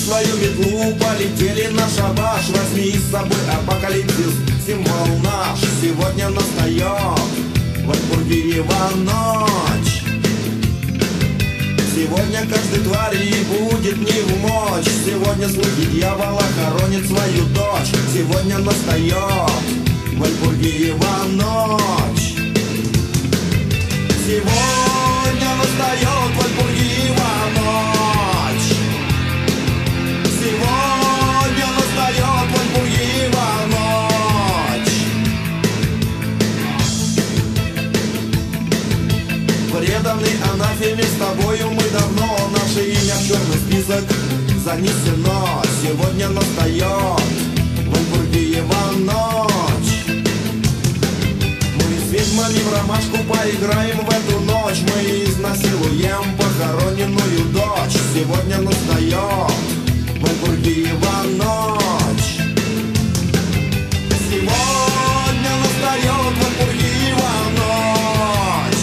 свою метлу, полетели на шабаш. Возьми с собой апокалипсис, символ наш. Сегодня настает в Альбургиева ночь. Сегодня каждой твари будет не в мочь. Сегодня слуги дьявола хоронит свою дочь. Сегодня настает в Альбургиева ночь. Сегодня настает в Альбургиева ночь. Сегодня настает в Альбургиева ночь. Преданный анафеме, с тобою мы давно. Наше имя в черный список занесено. Сегодня настает в Альбургиева ночь. Мы с ведьмами в ромашку поиграем в эту ночь. Мы изнасилуем похороненную дочь. Сегодня настает в Альбургиева ночь. Сегодня настает в Альбургиева ночь.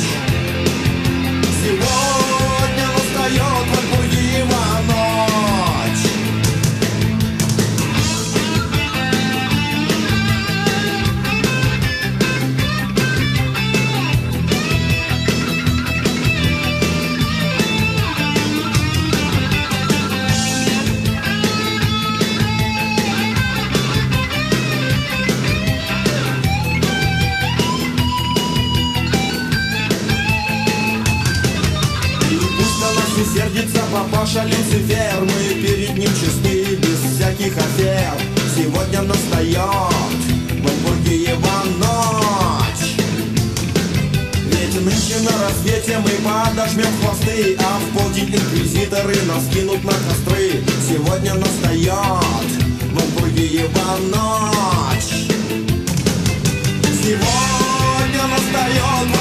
Сегодня настает в Альбургиева ночь. Сердится папаша Люцифер, мы перед ним чисты, без всяких афер. Сегодня настает в Альбургиева ночь. Ведь нынче на рассвете мы подожмем хвосты, а в полдень инквизиторы нас кинут на костры. Сегодня настает в Альбургиева ночь. Сегодня настает